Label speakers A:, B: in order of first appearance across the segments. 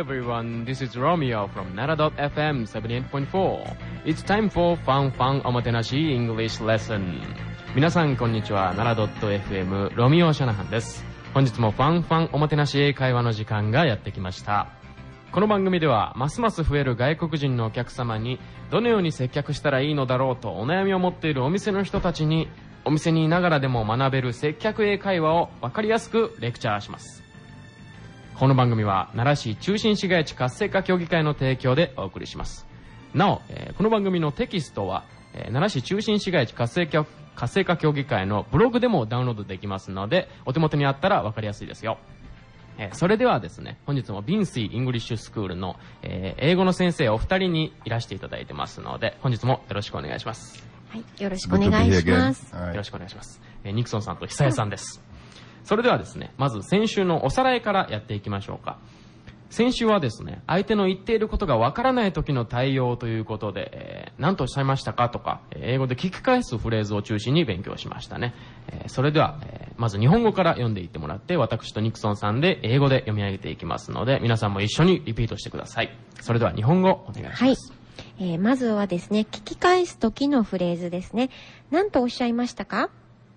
A: everyone, this is Romeo from Nara.fm 78.4. It's time for Fun Fun おもてなし English Lesson. 皆さんこんにちは、Nara.fm ロミオ・シャナハンです。本日もファンファンおもてなし英会話の時間がやってきました。この番組ではますます増える外国人のお客様にどのように接客したらいいのだろうとお悩みを持っているお店の人たちにお店にいながらでも学べる接客英会話を分かりやすくレクチャーします。この番組は奈良市中心市街地活性化協議会の提供でお送りします。なお、この番組のテキストは、奈良市中心市街地活性化協議会のブログでもダウンロードできますので、お手元にあったら分かりやすいですよ。それではですね、本日もビンシーイングリッシュスクールの、英語の先生お二人にいらしていただいてますので、本日もよろしくお願いします。
B: はい、よろしくお願いします。
A: よろしくお願いします。ニクソンさんと久江さんです。それではですね、まず先週のおさらいからやっていきましょうか。先週はですね、相手の言っていることがわからない時の対応ということで、何とおっしゃいましたかとか、英語で聞き返すフレーズを中心に勉強しましたね。それでは、まず日本語から読んでいってもらって、私とニクソンさんで英語で読み上げていきますので、皆さんも一緒にリピートしてください。それでは日本語お願いします。
B: はい。まずはですね、聞き返す時のフレーズですね。何とおっしゃいましたか？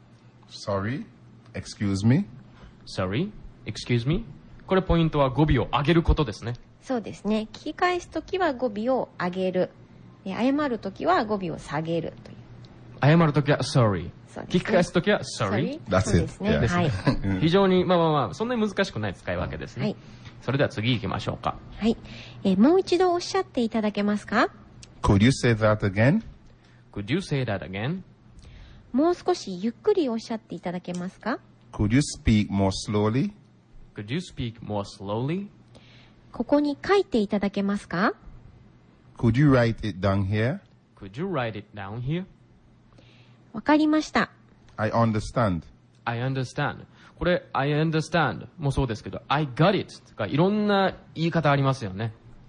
C: Sorry, excuse me.
A: Sorry, excuse me. これポイントは語尾を上げることですね。
B: そうですね。聞き返すときは語尾を上げる。謝るときは語尾を下げるという。
A: 謝るときは sorry。聞き返すときは sorry。
C: That's it.
B: ね。はい。
A: 非常に、そんなに難しくない使い分けですね。はい。それでは次行きましょうか。
B: はい。もう一度おっしゃっていただけますか？
C: Could you say that again?
A: Could you say that again?
B: もう少しゆっくりおっしゃっていただけますか？
C: Could you speak more slowly?Could
A: you speak more slowly?
B: ここに書いていただけますか？
C: Could you write it down here?
A: Could you write it down here?
B: わかりました。
C: I understand.
A: I understand. これ I understand もそうですけど I got it とかいろんな言い方ありますよね。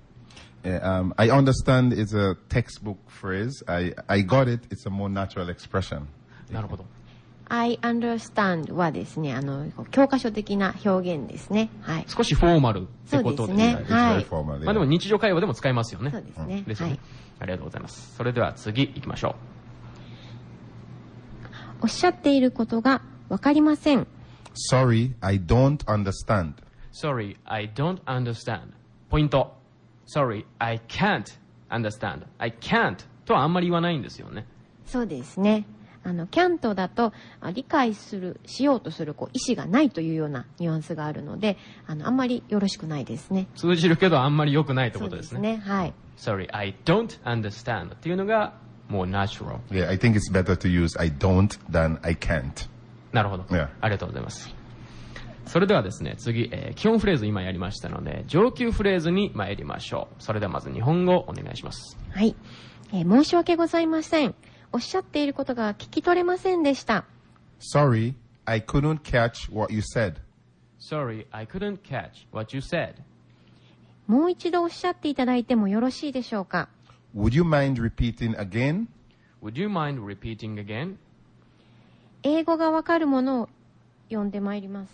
C: I understand is a textbook phrase. I got it. It's a more natural expression.
A: なるほど。
B: I understand はですね、教科書的な表現ですね。はい。
A: 少しフォーマルってことですね。
B: はい。
A: でも日常会話でも使えますよね。
B: そうですね。
A: ですよね。はい。ありがとうございます。それでは次行きましょ
B: う。おっしゃっていることがわかりません。
C: Sorry, I don't understand.
A: Sorry, I don't understand. ポイント。Sorry, I can't understand. I can't とはあんまり言わないんですよね。
B: そうですね。can't だと理解しようとする意思がないというようなニュアンスがあるので、あんまりよろしくないですね。
A: 通じるけどあんまり良くないってことですね。
B: そうですね。はい。
A: Sorry, I don't understand っていうのがmore natural.
C: Yeah, I think it's better to use I don't than I can't.
A: なるほど。
C: Yeah.
A: ありがとうございます。それではですね、次、基本フレーズ今やりましたので、上級フレーズに参りましょう。それではまず日本語お願いします。
B: はい。申し訳ございません。おっしゃっていることが聞き取れませんでした。
C: Sorry, I couldn't catch what you said.
A: Sorry, I couldn't catch what you said.
B: もう一度おっしゃっていただいてもよろしいでしょうか？
C: Would you mind repeating again?
A: Would you mind repeating again?
B: 英語がわかるものを読んでまいります。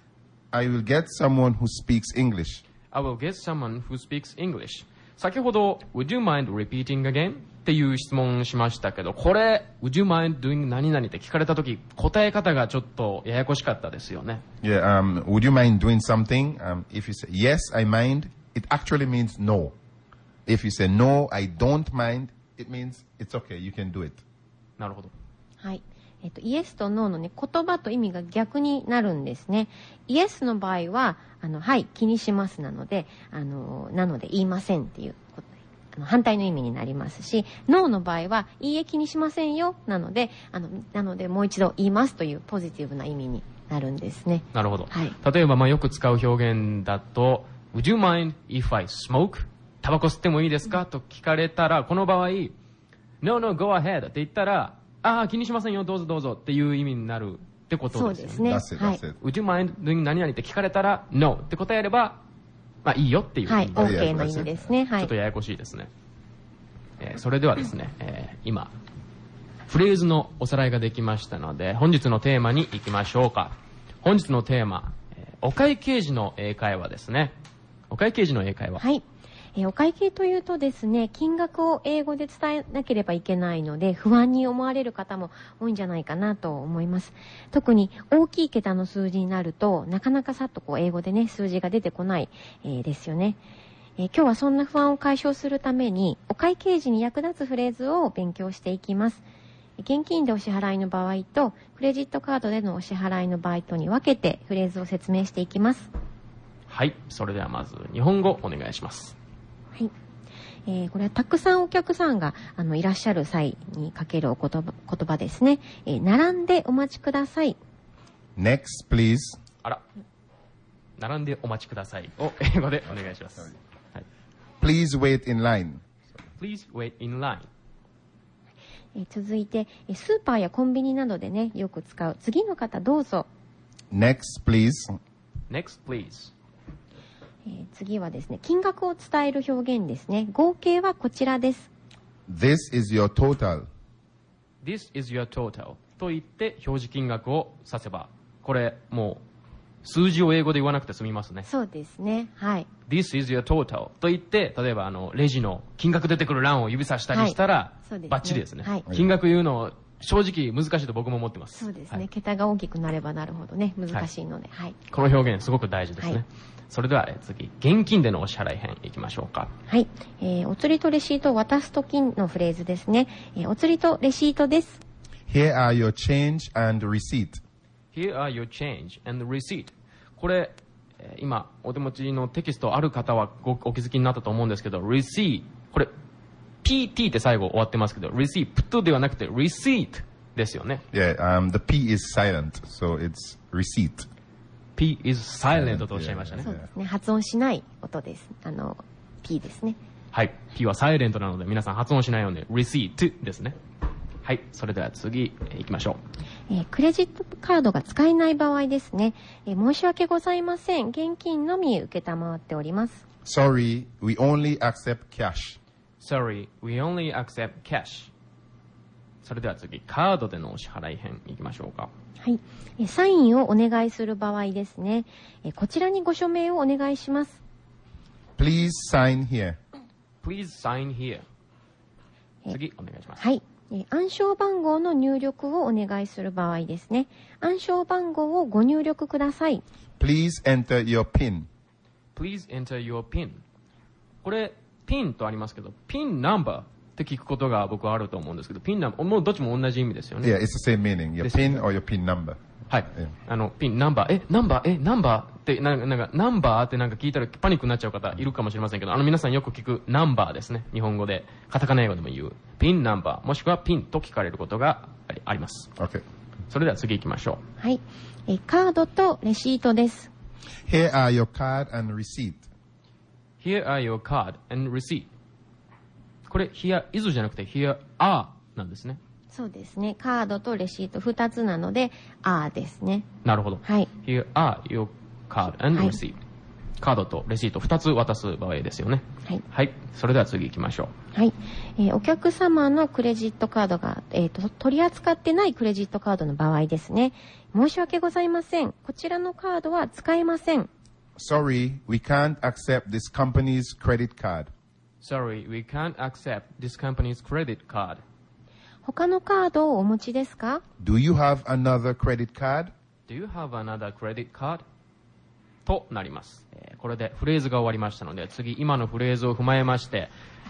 C: I will get someone who speaks English.
A: I will get someone who speaks English. 先ほど Would you mind repeating again? っていう質問しましたけど、これ Would you mind doing 何々って聞かれたとき答え方がちょっとややこしかったですよね。
C: Yeah, would you mind doing something? If you say yes, I mind, it actually means no. If you say no, I don't mind, it means it's okay, you can do it.
A: なるほど。
B: はい。イエスとノーのね、言葉と意味が逆になるんですね。イエスの場合は、はい、気にしますなので、なので言いませんっていう反対の意味になりますし、ノーの場合は、いいえ気にしませんよなので、もう一度言いますというポジティブな意味になるんですね。
A: なるほど。
B: はい。
A: 例えば、よく使う表現だと、Would you mind if I smoke? タバコ吸ってもいいですかと聞かれたら、この場合、No, no, go ahead って言ったら、気にしませんよ、どうぞどうぞっていう意味になるってことですよね。
B: そうですね。
C: はい。
A: Would you mind doing 何々って聞かれたら、No って答えれば、いいよっていう。
B: はい、OK の意味ですね。はい。
A: ちょっとややこしいですね。それではですね、今、フレーズのおさらいができましたので、本日のテーマに行きましょうか。本日のテーマ、お会計時の英会話ですね。 お会計時の英会話。
B: はい。お会計というとですね、金額を英語で伝えなければいけないので、不安に思われる方も多いんじゃないかなと思います。特に大きい桁の数字になると、なかなかさっと英語でね、数字が出てこない、ですよね。今日はそんな不安を解消するために、お会計時に役立つフレーズを勉強していきます。現金でお支払いの場合と、クレジットカードでのお支払いの場合とに分けてフレーズを説明していきます。
A: はい。それではまず、日本語お願いします。
B: はい。これはたくさんお客さんがいらっしゃる際にかける言葉ですね。並んでお待ちください。
C: Next, please.
A: あら。並んでお待ちくださいを英語でお願いします。はい、
C: Please wait in line.
A: Please wait in line.
B: 続いて、スーパーやコンビニなどでね、よく使う次の方どうぞ。
C: Next, please.
A: Next, please.
B: 次はですね、金額を伝える表現ですね。合計はこちらです。
C: This is your total.
A: This is your total. と言って表示金額を指せば、これもう数字を英語で言わなくて済みますね。
B: そうですね。はい。
A: This is your total. と言って、例えばレジの金額出てくる欄を指さしたりしたら、
B: そうですね、
A: バッチリですね。
B: はい、
A: 金額言うの正直難しいと僕も思ってます。
B: そうですね。
A: はい、
B: 桁が大きくなればなるほどね、難しいので。はい。
A: この表現すごく大事ですね。
B: はい、
A: それでは次、現金でのお支払い編いきましょうか。
B: はい。お釣りとレシートを渡すときのフレーズですね。お釣りとレシートです。
C: Here are your change and receipt.
A: Here are your change and receipt. これ、今お手持ちのテキストある方はお気づきになったと思うんですけど、receipt。これ、PT って最後終わってますけど、receipt ではなくて receipt ですよね。
C: Yeah, the P is silent, so it's receipt.
A: P is silent とおっしゃいましたね。
B: そうですね。発音しない音です。P ですね。
A: はい。P はサイレントなので皆さん発音しないように receipt ですね。はい。それでは次行きましょ
B: う。クレジットカードが使えない場合ですね。申し訳ございません。現金のみ受けたまわっております。
C: Sorry, we only accept cash.
A: Sorry, we only accept cash. それでは次、カードでのお支払い編行きましょうか。
B: はい。サインをお願いする場合ですね。こちらにご署名をお願いします。
C: Please sign here.
A: Please sign here. 次、お願いします。
B: はい。暗証番号の入力をお願いする場合ですね。暗証番号をご入力ください。
C: Please enter your PIN.
A: Please enter your PIN. これ、ピンとありますけど、ピンナンバーって聞くことが僕はあると思うんですけど、ピンナンバー、もうどっちも同じ意味ですよね。
C: Yeah, it's the same meaning. Your PIN or your PIN number.
A: はい。ピン、ナンバー、ナンバーって、ナンバーって聞いたらパニックになっちゃう方いるかもしれませんけど、皆さんよく聞くナンバーですね。日本語で、カタカナ英語でも言う。ピンナンバー、もしくはピンと聞かれることがあります。
C: Okay.
A: それでは次行きましょ
B: う。はい。カードとレシートです。
C: Here are your card and receipt.
A: Here are your card and receipt. これ、here is じゃなくて here are なんですね。
B: そうですね。カードとレシート2つなので、are ですね。
A: なるほど。
B: はい。
A: Here are your card and receipt、はい。カードとレシート2つ渡す場合ですよね。
B: はい。
A: はい。それでは次行きましょ
B: う。はい。お客様のクレジットカードが、取り扱ってないクレジットカードの場合ですね。申し訳ございません。こちらのカードは使えません。
C: Sorry, we can't accept this company's credit card.
A: Sorry, we can't accept this company's credit card.
B: 他のカードをお持ちですか？
C: Do you have another credit card?
A: Do you have another credit card? となります。これでフレーズが終わりましたので、次今のフレーズを踏まえまして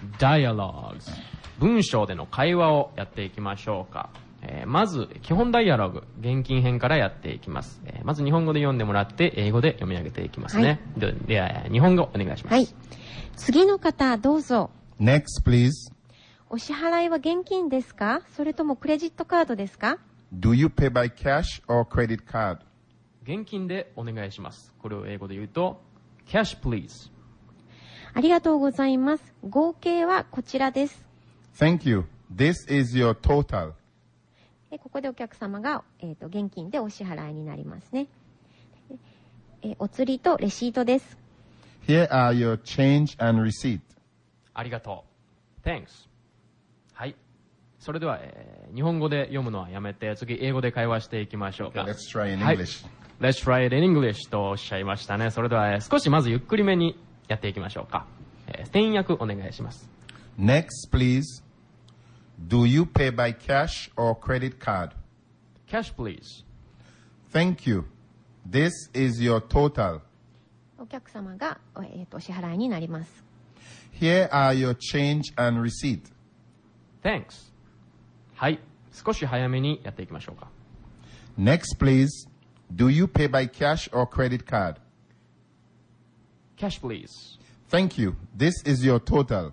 A: 、dialogues 文章での会話をやっていきましょうか。まず基本ダイアログ現金編からやっていきます。まず日本語で読んでもらって英語で読み上げていきますね。はい、では日本語お願いします。
B: はい。次の方どうぞ。
C: Next, please.
B: お支払いは現金ですか？それともクレジットカードですか？
C: Do you pay by cash or credit card?
A: 現金でお願いします。これを英語で言うと Cash please。
B: ありがとうございます。合計はこちらです。
C: Thank you. This is your total。
B: ここでお客様が、現金でお支払いになりますね。お釣りとレシートです。
C: Here are your change and receipt。
A: ありがとう。Thanks。はい。それでは、日本語で読むのはやめて、次英語で会話していきましょうか。
C: Okay, let's try in English。
A: Let's try it in English とおっしゃいましたね。それでは、少しまずゆっくりめにやっていきましょうか。スペイン訳お願いします。
C: Next, please. Do you pay by cash or credit card?
A: Cash, please.
C: Thank you. This is your total.
B: お客様が、お支払いになります。
C: Here are your change and receipt.
A: Thanks. はい。少し早めにやっていきましょうか。
C: Next, please. Do you pay by cash or credit card?
A: Cash, please.
C: Thank you. This is your total.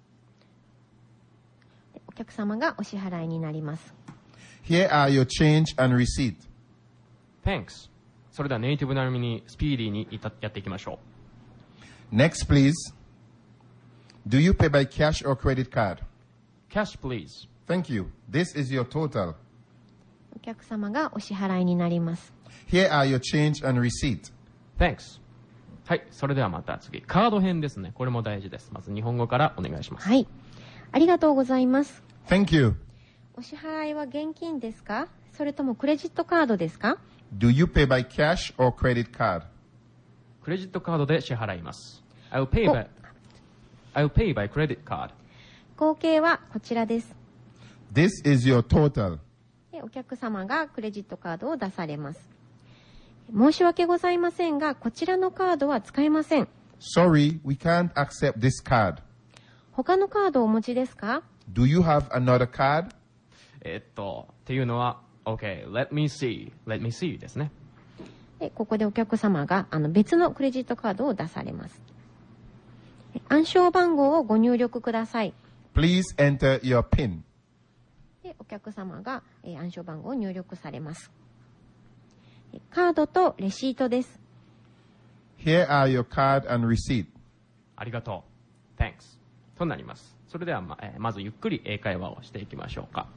B: お客様がお支払いになります。
C: Here are your change and receipt.
A: Thanks. それではネイティブ並みにスピーディーにやっていきましょ
C: う。Next, please. Do you pay by cash or credit card?
A: Cash, please.
C: Thank you. This is your total.
B: お客様がお支払いになります。
C: Here are your change and receipt.
A: Thanks. はい。それではまた次。カード編ですね。これも大事です。まず日本語からお願いします。
B: はい。ありがとうございます。
C: Thank you.
B: お支払いは現金ですか？それともクレジットカードですか？
C: Do you pay by cash or credit card?
A: クレジットカードで支払います。I'll pay by credit card.
B: 合計はこちらです。
C: This is your total.
B: で、お客様がクレジットカードを出されます。申し訳ございませんが、こちらのカードは使えません。
C: Sorry, we can't accept this card.
B: 他のカードをお持ちですか？
C: Do you have another card?
A: っていうのは、Okay, let me see ですね。
B: で、ここでお客様が別のクレジットカードを出されます。暗証番号をご入力ください。
C: Please enter your PIN.
B: で、お客様が暗証番号を入力されます。カードとレシートです。
C: Here are your card and receipt.
A: ありがとう。Thanks. となります。それではまずゆっくり英会話をしていきましょうか。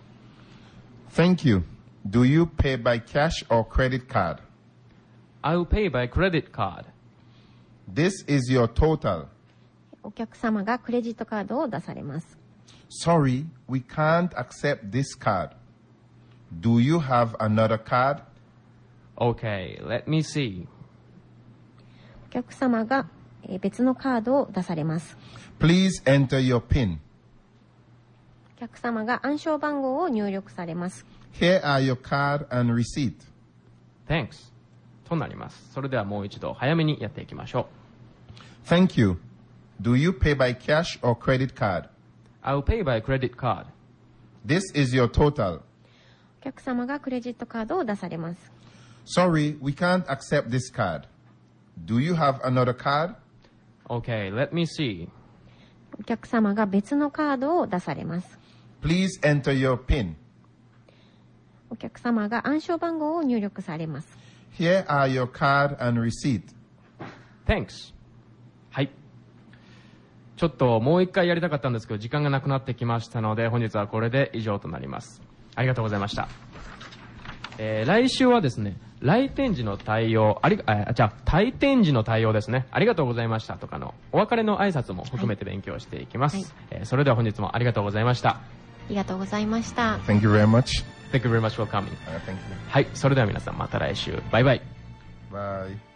C: Thank you. Do you pay by cash or credit card?
A: I'll pay by credit card.
C: This is your total.
B: お客様がクレジットカードを出されます。
C: Sorry, we can't accept this card. Do you have another card?
A: Okay, let me see.
B: お客様が別のカードを出されます。
C: Please enter your PIN.
B: お客様が暗証番号を入力されます。
C: Here are your card and receipt.
A: Thanks. となります。それではもう一度早めにやっていきましょ
C: う。Thank you. Do you pay by cash or credit card?
A: I'll pay by credit card.
C: This is your total.
B: お客様がクレジットカードを出されます。
C: Sorry, we can't accept this card. Do you have another card?
A: Okay, let me see.
B: お客様が別のカードを出されます。
C: Please enter your PIN.
B: お客様が暗証番号を入力されます。
C: Here are your card and receipt.
A: Thanks. はい。ちょっともう一回やりたかったんですけど、時間がなくなってきましたので、本日はこれで以上となります。ありがとうございました。来週はですね、来店時の対応、退店時の対応ですね。ありがとうございましたとかのお別れの挨拶も含めて勉強していきます。はい、それでは本日もありがとうございました。
B: ありがとうございました。
C: Thank you very much.
A: Thank you very much for coming.
C: Thank you.
A: はい、それでは皆さんまた来週。バイバイ。
C: バイ。